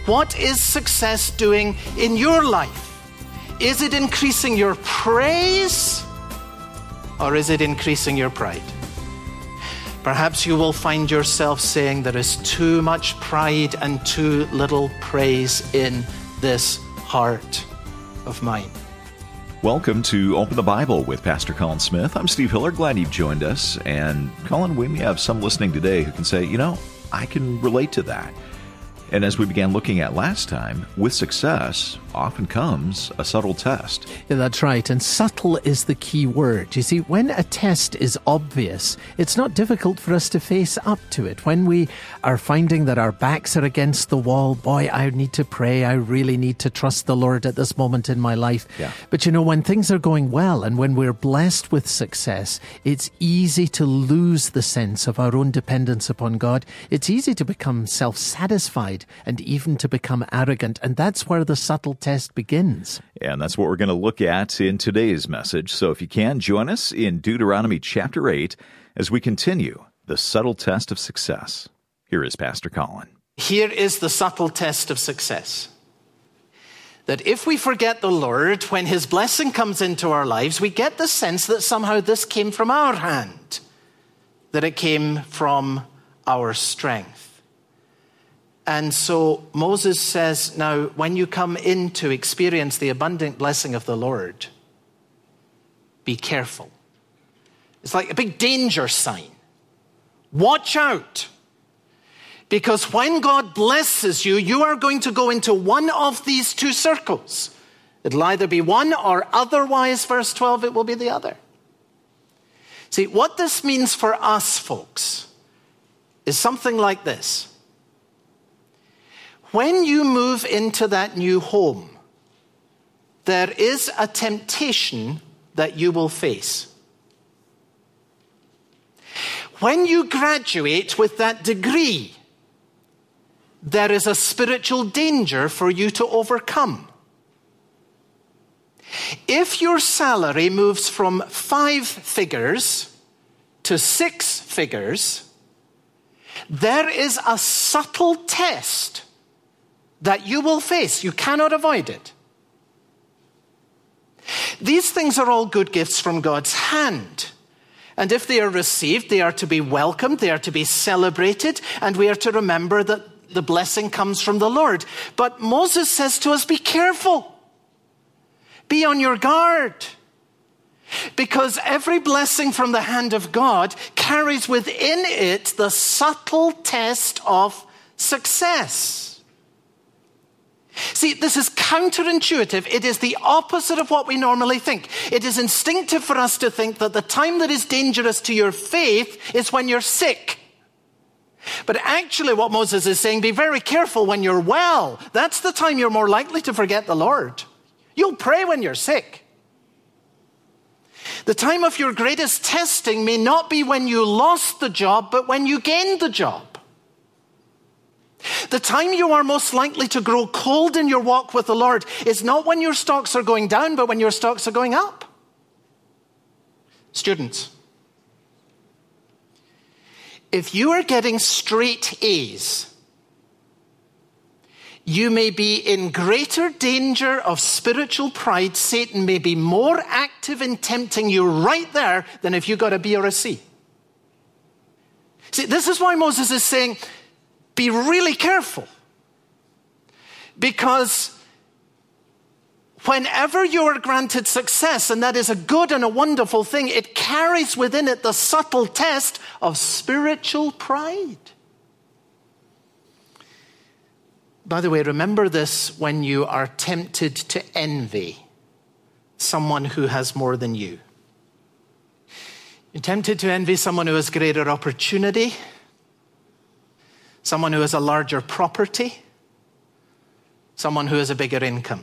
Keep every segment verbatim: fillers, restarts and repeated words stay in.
What is success doing in your life? Is it increasing your praise or is it increasing your pride? Perhaps you will find yourself saying there is too much pride and too little praise in this heart of mine. Welcome to Open the Bible with Pastor Colin Smith. I'm Steve Hiller. Glad you've joined us. And Colin, we may have some listening today who can say, you know, I can relate to that. And as we began looking at last time, with success often comes a subtle test. Yeah, that's right. And subtle is the key word. You see, when a test is obvious, it's not difficult for us to face up to it. When we are finding that our backs are against the wall, boy, I need to pray. I really need to trust the Lord at this moment in my life. Yeah. But you know, when things are going well and when we're blessed with success, it's easy to lose the sense of our own dependence upon God. It's easy to become self-satisfied and even to become arrogant. And that's where the subtle test begins. And that's what we're going to look at in today's message. So if you can, join us in Deuteronomy chapter eight as we continue the subtle test of success. Here is Pastor Colin. Here is the subtle test of success. That if we forget the Lord, when His blessing comes into our lives, we get the sense that somehow this came from our hand, that it came from our strength. And so Moses says, now, when you come in to experience the abundant blessing of the Lord, be careful. It's like a big danger sign. Watch out. Because when God blesses you, you are going to go into one of these two circles. It'll either be one or otherwise, verse twelve, it will be the other. See, what this means for us, folks, is something like this. When you move into that new home, there is a temptation that you will face. When you graduate with that degree, there is a spiritual danger for you to overcome. If your salary moves from five figures to six figures, there is a subtle test that you will face. You cannot avoid it. These things are all good gifts from God's hand. And if they are received, they are to be welcomed, they are to be celebrated, and we are to remember that the blessing comes from the Lord. But Moses says to us, be careful. Be on your guard. Because every blessing from the hand of God carries within it the subtle test of success. See, this is counterintuitive. It is the opposite of what we normally think. It is instinctive for us to think that the time that is dangerous to your faith is when you're sick. But actually what Moses is saying, be very careful when you're well. That's the time you're more likely to forget the Lord. You'll pray when you're sick. The time of your greatest testing may not be when you lost the job, but when you gained the job. The time you are most likely to grow cold in your walk with the Lord is not when your stocks are going down, but when your stocks are going up. Students, if you are getting straight A's, you may be in greater danger of spiritual pride. Satan may be more active in tempting you right there than if you got a B or a C. See, this is why Moses is saying, be really careful, because whenever you are granted success, and that is a good and a wonderful thing, it carries within it the subtle test of spiritual pride. By the way, remember this when you are tempted to envy someone who has more than you. You're tempted to envy someone who has greater opportunity, someone who has a larger property, someone who has a bigger income.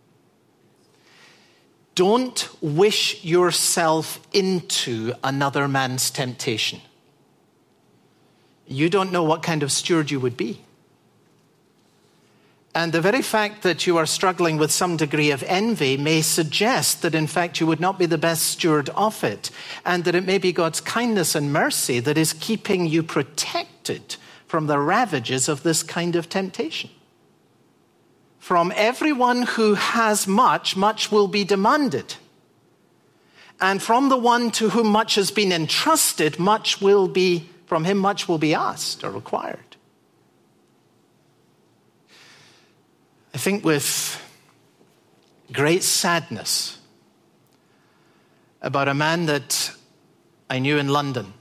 Don't wish yourself into another man's temptation. You don't know what kind of steward you would be. And the very fact that you are struggling with some degree of envy may suggest that in fact you would not be the best steward of it, and that it may be God's kindness and mercy that is keeping you protected from the ravages of this kind of temptation. From everyone who has much, much will be demanded. And from the one to whom much has been entrusted, much will be, from him much will be asked or required. I think with great sadness about a man that I knew in London.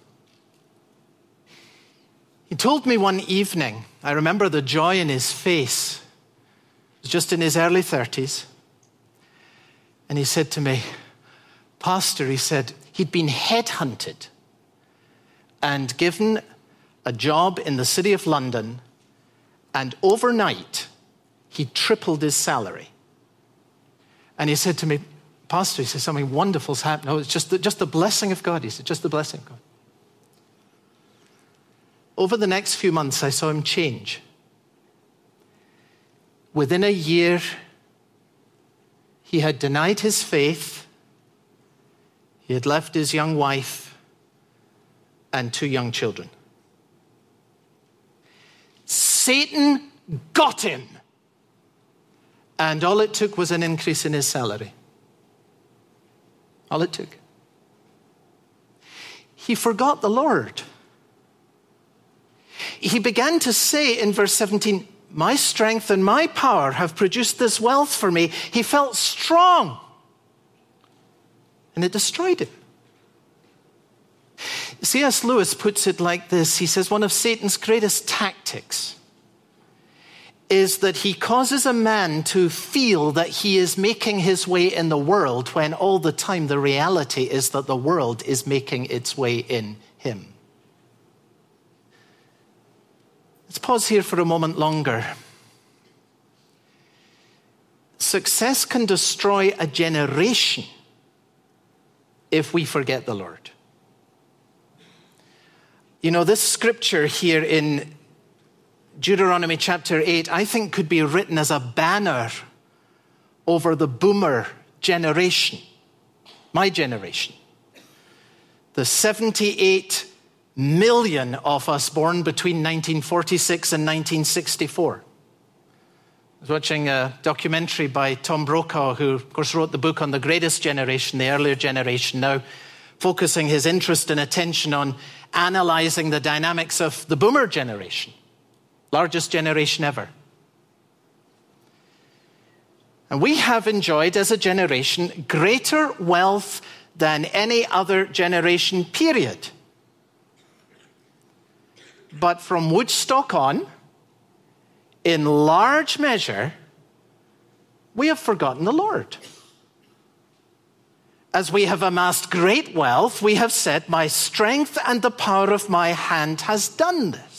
He told me one evening, I remember the joy in his face. He was just in his early thirties. And he said to me, Pastor, he said, he'd been headhunted and given a job in the city of London, and overnight he tripled his salary. And he said to me, Pastor, he said, something wonderful's happened. Oh, it's just the, just the blessing of God. He said, just the blessing of God. Over the next few months, I saw him change. Within a year, he had denied his faith. He had left his young wife and two young children. Satan got him. And all it took was an increase in his salary. All it took. He forgot the Lord. He began to say in verse seventeen, my strength and my power have produced this wealth for me. He felt strong. And it destroyed him. C S Lewis puts it like this. He says one of Satan's greatest tactics is that he causes a man to feel that he is making his way in the world when all the time the reality is that the world is making its way in him. Let's pause here for a moment longer. Success can destroy a generation if we forget the Lord. You know, this scripture here in Deuteronomy chapter eight, I think could be written as a banner over the boomer generation, my generation. The seventy-eight million of us born between nineteen forty-six and nineteen sixty-four. I was watching a documentary by Tom Brokaw, who of course wrote the book on the greatest generation, the earlier generation, now focusing his interest and attention on analyzing the dynamics of the boomer generation. Largest generation ever. And we have enjoyed as a generation greater wealth than any other generation, period. But from Woodstock on, in large measure, we have forgotten the Lord. As we have amassed great wealth, we have said, my strength and the power of my hand has done this.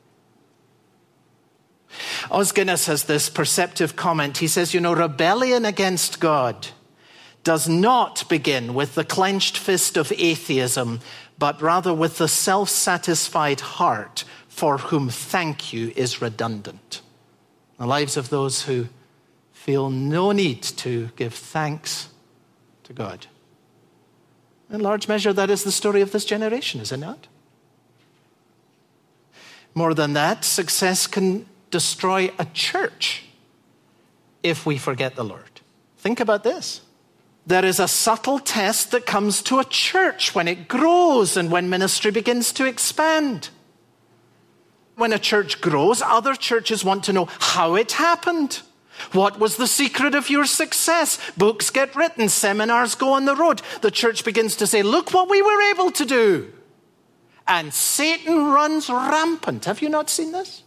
Os Guinness has this perceptive comment. He says, you know, rebellion against God does not begin with the clenched fist of atheism, but rather with the self-satisfied heart for whom thank you is redundant. The lives of those who feel no need to give thanks to God. In large measure, that is the story of this generation, is it not? More than that, success can destroy a church if we forget the Lord. Think about this. There is a subtle test that comes to a church when it grows and when ministry begins to expand. When a church grows, other churches want to know how it happened. What was the secret of your success? Books get written, seminars go on the road. The church begins to say, look what we were able to do. And Satan runs rampant. Have you not seen this?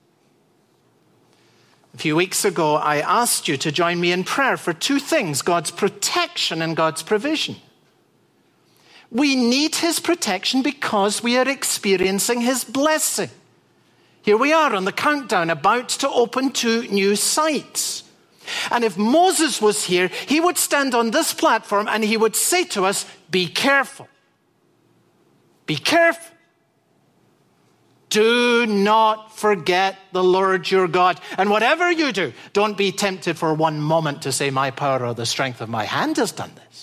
A few weeks ago, I asked you to join me in prayer for two things, God's protection and God's provision. We need his protection because we are experiencing his blessing. Here we are on the countdown, about to open two new sites. And if Moses was here, he would stand on this platform and he would say to us, be careful. Be careful. Do not forget the Lord your God. And whatever you do, don't be tempted for one moment to say, my power or the strength of my hand has done this.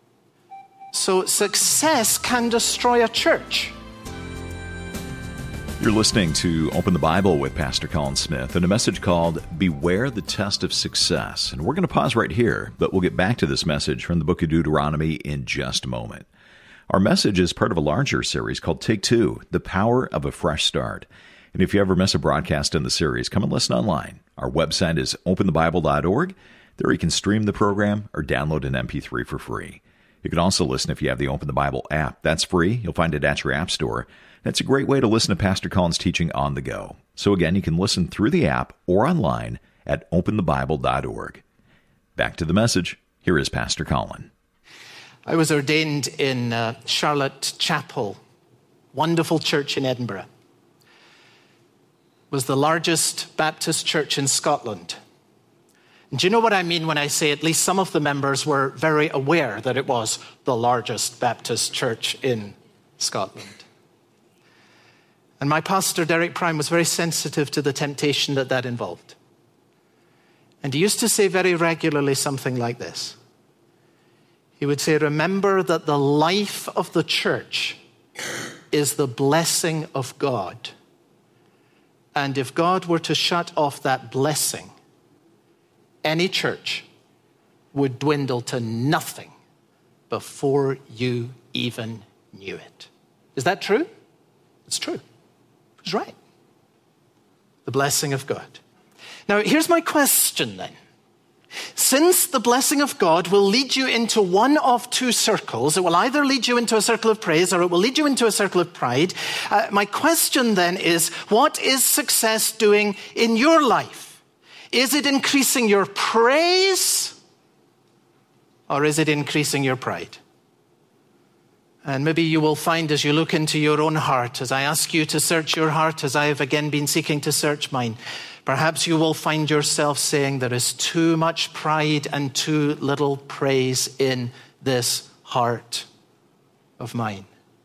So success can destroy a church. You're listening to Open the Bible with Pastor Colin Smith and a message called Beware the Test of Success. And we're going to pause right here, but we'll get back to this message from the book of Deuteronomy in just a moment. Our message is part of a larger series called Take Two, The Power of a Fresh Start. And if you ever miss a broadcast in the series, come and listen online. Our website is open the bible dot org. There you can stream the program or download an M P three for free. You can also listen if you have the Open the Bible app. That's free. You'll find it at your app store. That's a great way to listen to Pastor Colin's teaching on the go. So again, you can listen through the app or online at open the bible dot org. Back to the message. Here is Pastor Colin. I was ordained in uh, Charlotte Chapel, wonderful church in Edinburgh. It was the largest Baptist church in Scotland. And do you know what I mean when I say at least some of the members were very aware that it was the largest Baptist church in Scotland? And my pastor, Derek Prime, was very sensitive to the temptation that that involved. And he used to say very regularly something like this. He would say, remember that the life of the church is the blessing of God. And if God were to shut off that blessing, any church would dwindle to nothing before you even knew it. Is that true? It's true. He's right. The blessing of God. Now, here's my question then. Since the blessing of God will lead you into one of two circles, it will either lead you into a circle of praise or it will lead you into a circle of pride. Uh, my question then is, what is success doing in your life? Is it increasing your praise or is it increasing your pride? And maybe you will find as you look into your own heart, as I ask you to search your heart, as I have again been seeking to search mine, perhaps you will find yourself saying there is too much pride and too little praise in this heart of mine.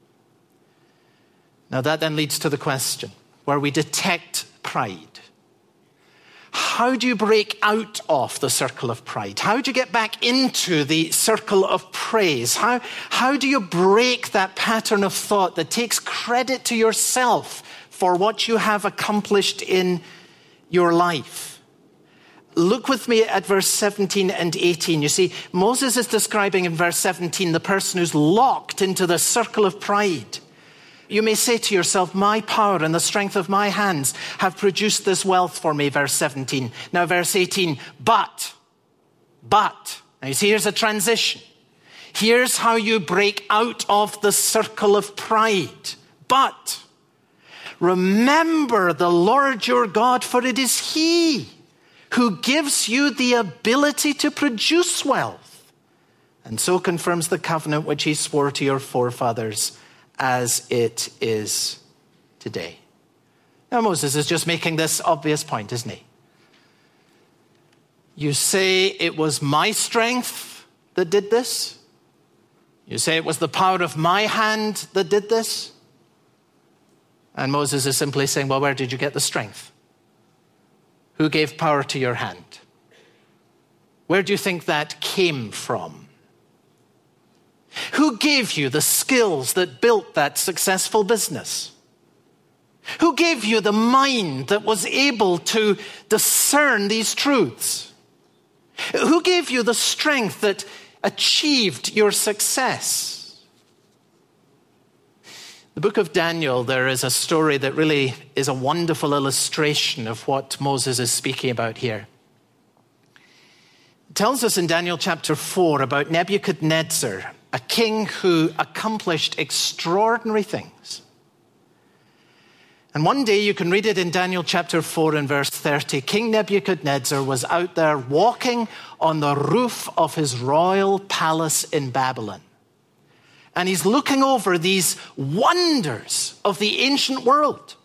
Now that then leads to the question, where we detect pride. How do you break out of the circle of pride? How do you get back into the circle of praise? How, how do you break that pattern of thought that takes credit to yourself for what you have accomplished in your life? Look with me at verse seventeen and eighteen. You see, Moses is describing in verse seventeen the person who's locked into the circle of pride. You may say to yourself, my power and the strength of my hands have produced this wealth for me, verse seventeen. Now, verse eighteen, but, but, now you see, here's a transition. Here's how you break out of the circle of pride. But, remember the Lord your God, for it is He who gives you the ability to produce wealth, and so confirms the covenant which He swore to your forefathers, as it is today. Now Moses is just making this obvious point, isn't he? You say it was my strength that did this. You say it was the power of my hand that did this. And Moses is simply saying, well, where did you get the strength? Who gave power to your hand? Where do you think that came from? Who gave you the skills that built that successful business? Who gave you the mind that was able to discern these truths? Who gave you the strength that achieved your success? The book of Daniel, there is a story that really is a wonderful illustration of what Moses is speaking about here. It tells us in Daniel chapter four about Nebuchadnezzar, a king who accomplished extraordinary things. And one day, you can read it in Daniel chapter four and verse thirty, King Nebuchadnezzar was out there walking on the roof of his royal palace in Babylon. And he's looking over these wonders of the ancient world.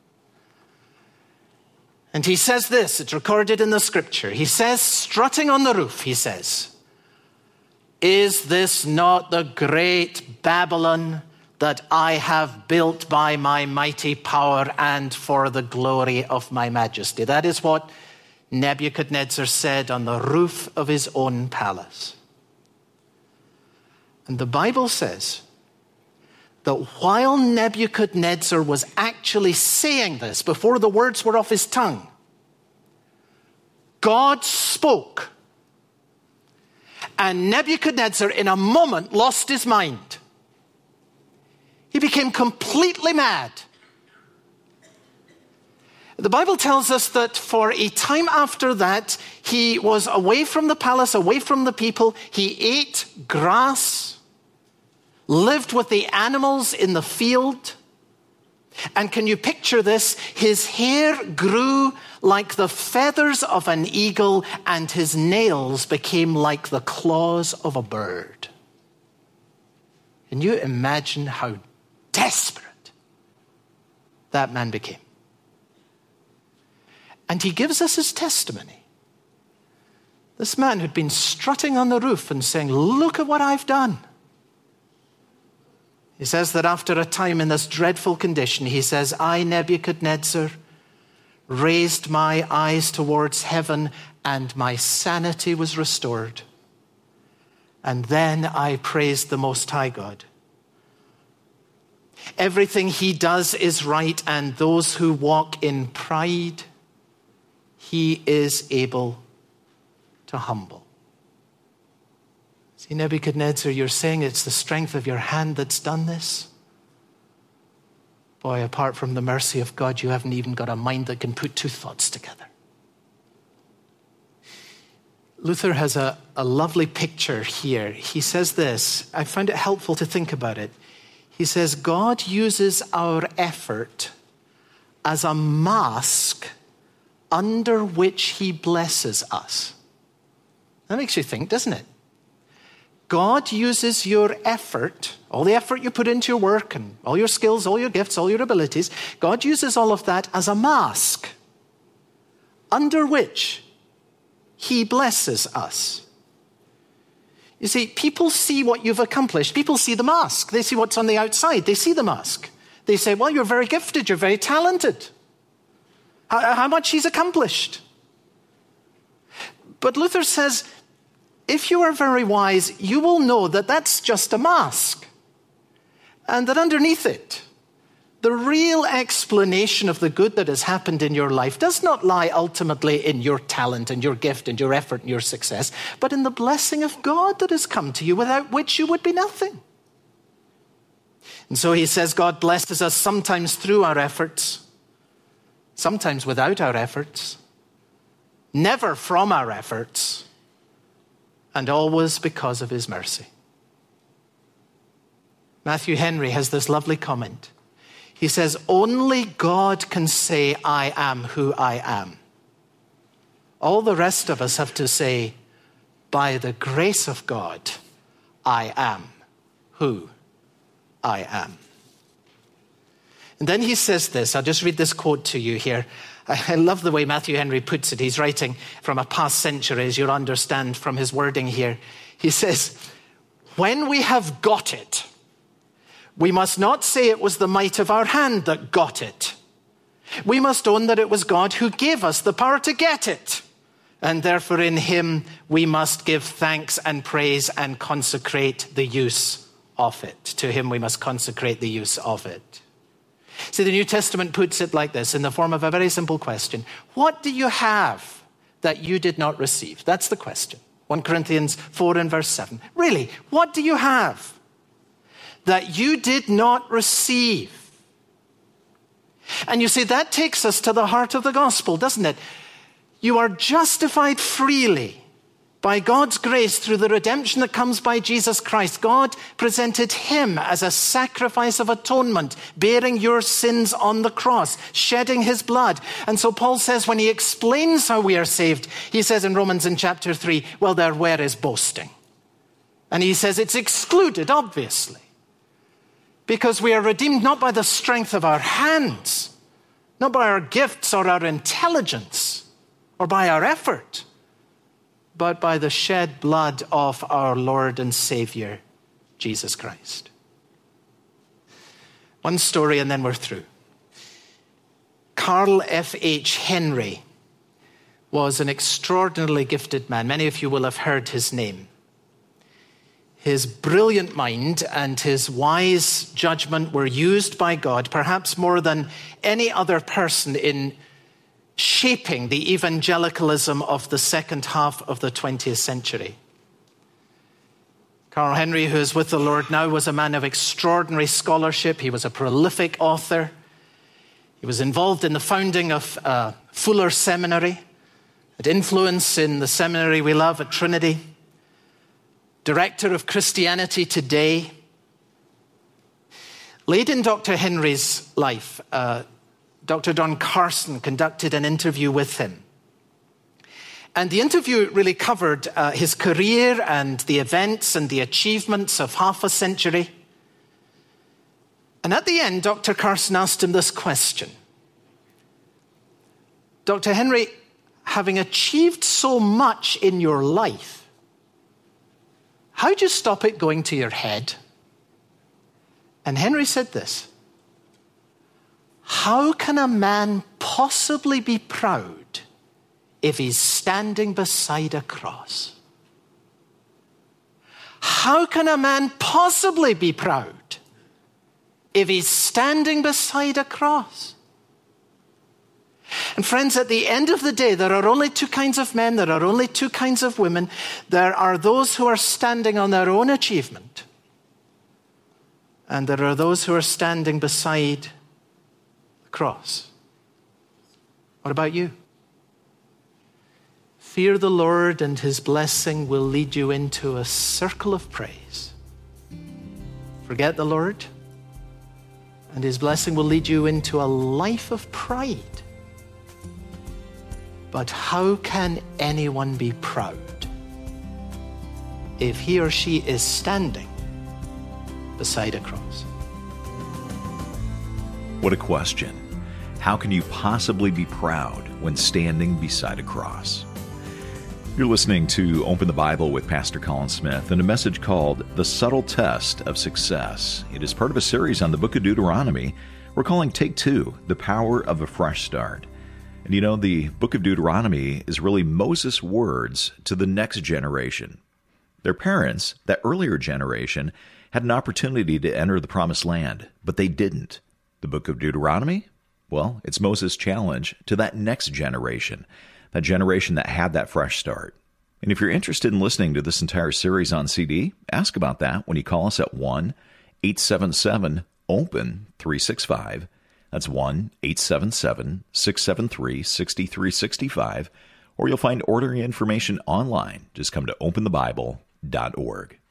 And he says this, it's recorded in the scripture. He says, strutting on the roof, he says, is this not the great Babylon that I have built by my mighty power and for the glory of my majesty? That is what Nebuchadnezzar said on the roof of his own palace. And the Bible says that while Nebuchadnezzar was actually saying this, before the words were off his tongue, God spoke. And Nebuchadnezzar, in a moment, lost his mind. He became completely mad. The Bible tells us that for a time after that, he was away from the palace, away from the people. He ate grass, lived with the animals in the field. And can you picture this? His hair grew like the feathers of an eagle, and his nails became like the claws of a bird. Can you imagine how desperate that man became? And he gives us his testimony. This man who'd been strutting on the roof and saying, "Look at what I've done." He says that after a time in this dreadful condition, he says, "I, Nebuchadnezzar, raised my eyes towards heaven and my sanity was restored. And then I praised the Most High God. Everything he does is right, and those who walk in pride, he is able to humble." See, Nebuchadnezzar, you're saying it's the strength of your hand that's done this? Boy, apart from the mercy of God, you haven't even got a mind that can put two thoughts together. Luther has a, a lovely picture here. He says this, I found it helpful to think about it. He says, God uses our effort as a mask under which he blesses us. That makes you think, doesn't it? God uses your effort, all the effort you put into your work and all your skills, all your gifts, all your abilities, God uses all of that as a mask under which he blesses us. You see, people see what you've accomplished. People see the mask. They see what's on the outside. They see the mask. They say, well, you're very gifted. You're very talented. How, how much he's accomplished. But Luther says, if you are very wise, you will know that that's just a mask. And that underneath it, the real explanation of the good that has happened in your life does not lie ultimately in your talent and your gift and your effort and your success, but in the blessing of God that has come to you, without which you would be nothing. And so he says God blesses us sometimes through our efforts, sometimes without our efforts, never from our efforts, and always because of his mercy. Matthew Henry has this lovely comment. He says, only God can say, I am who I am. All the rest of us have to say, by the grace of God, I am who I am. And then he says this, I'll just read this quote to you here. I love the way Matthew Henry puts it. He's writing from a past century, as you'll understand from his wording here. He says, when we have got it, we must not say it was the might of our hand that got it. We must own that it was God who gave us the power to get it. And therefore in him we must give thanks and praise and consecrate the use of it. To him we must consecrate the use of it. See, the New Testament puts it like this in the form of a very simple question. What do you have that you did not receive? That's the question. First Corinthians four and verse seven. Really, what do you have that you did not receive? And you see, that takes us to the heart of the gospel, doesn't it? You are justified freely by God's grace through the redemption that comes by Jesus Christ. God presented him as a sacrifice of atonement, bearing your sins on the cross, shedding his blood. And so Paul says, when he explains how we are saved, he says in Romans in chapter three, well, there, where is boasting? And he says it's excluded, obviously, because we are redeemed not by the strength of our hands, not by our gifts or our intelligence or by our effort, but by the shed blood of our Lord and Savior, Jesus Christ. One story and then we're through. Carl F H Henry was an extraordinarily gifted man. Many of you will have heard his name. His brilliant mind and his wise judgment were used by God, perhaps more than any other person, in shaping the evangelicalism of the second half of the twentieth century. Carl Henry, who is with the Lord now, was a man of extraordinary scholarship. He was a prolific author. He was involved in the founding of uh, Fuller Seminary, had influence in the seminary we love at Trinity, director of Christianity Today. Late in Doctor Henry's life, uh, Doctor Don Carson conducted an interview with him. And the interview really covered uh, his career and the events and the achievements of half a century. And at the end, Doctor Carson asked him this question. Doctor Henry, having achieved so much in your life, how do you stop it going to your head? And Henry said this: how can a man possibly be proud if he's standing beside a cross? How can a man possibly be proud if he's standing beside a cross? And friends, at the end of the day, there are only two kinds of men, there are only two kinds of women. There are those who are standing on their own achievement, and there are those who are standing beside the cross. What about you? Fear the Lord, and his blessing will lead you into a circle of praise. Forget the Lord, and his blessing will lead you into a life of pride. But how can anyone be proud if he or she is standing beside a cross? What a question. How can you possibly be proud when standing beside a cross? You're listening to Open the Bible with Pastor Colin Smith and a message called The Subtle Test of Success. It is part of a series on the book of Deuteronomy we're calling Take Two, The Power of a Fresh Start. And you know, the book of Deuteronomy is really Moses' words to the next generation. Their parents, that earlier generation, had an opportunity to enter the promised land, but they didn't. The book of Deuteronomy? Well, it's Moses' challenge to that next generation, that generation that had that fresh start. And if you're interested in listening to this entire series on C D, ask about that when you call us at one eight seven seven open three six five. That's one eight seven seven six seven three six three six five, or you'll find ordering information online. Just come to open the bible dot org.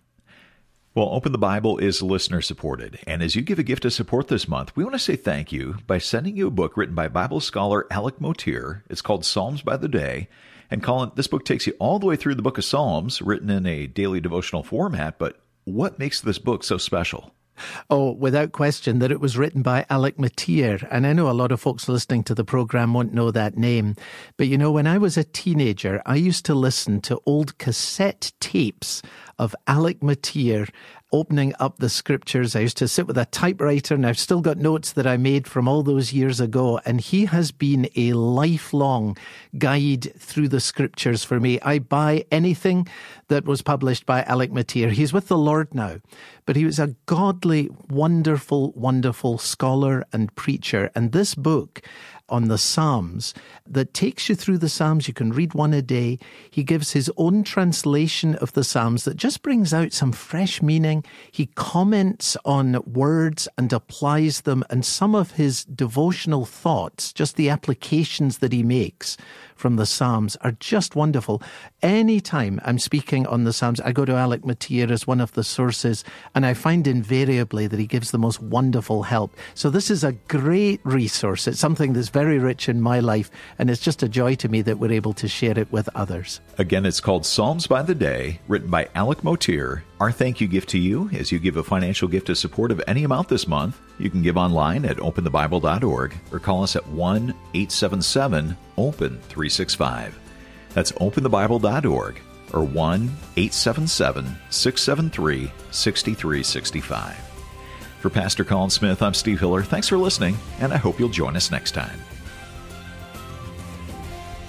Well, Open the Bible is listener-supported, and as you give a gift of support this month, we want to say thank you by sending you a book written by Bible scholar Alec Motyer. It's called Psalms by the Day. And Colin, this book takes you all the way through the book of Psalms, written in a daily devotional format, but what makes this book so special? Oh, without question that it was written by Alec Motyer. And I know a lot of folks listening to the program won't know that name. But you know, when I was a teenager, I used to listen to old cassette tapes of Alec Motyer opening up the scriptures. I used to sit with a typewriter, and I've still got notes that I made from all those years ago. And he has been a lifelong guide through the scriptures for me. I buy anything that was published by Alec Motyer. He's with the Lord now, but he was a godly, wonderful, wonderful scholar and preacher. And this book on the Psalms that takes you through the Psalms. You can read one a day. He gives his own translation of the Psalms that just brings out some fresh meaning. He comments on words and applies them, and some of his devotional thoughts, just the applications that he makes from the Psalms, are just wonderful. Anytime I'm speaking on the Psalms, I go to Alec Motyer as one of the sources, and I find invariably that he gives the most wonderful help. So this is a great resource. It's something that's very rich in my life, and it's just a joy to me that we're able to share it with others. Again, it's called Psalms by the Day, written by Alec Motyer. Our thank you gift to you as you give a financial gift of support of any amount this month. You can give online at open the bible dot org or call us at one eight seven seven open three six five. That's open the bible dot org or one eight seven seven six seven three six three six five. For Pastor Colin Smith, I'm Steve Hiller. Thanks for listening, and I hope you'll join us next time.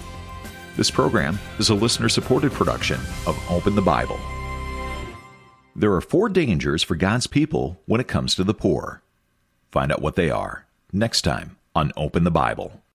This program is a listener-supported production of Open the Bible. There are four dangers for God's people when it comes to the poor. Find out what they are next time on Open the Bible.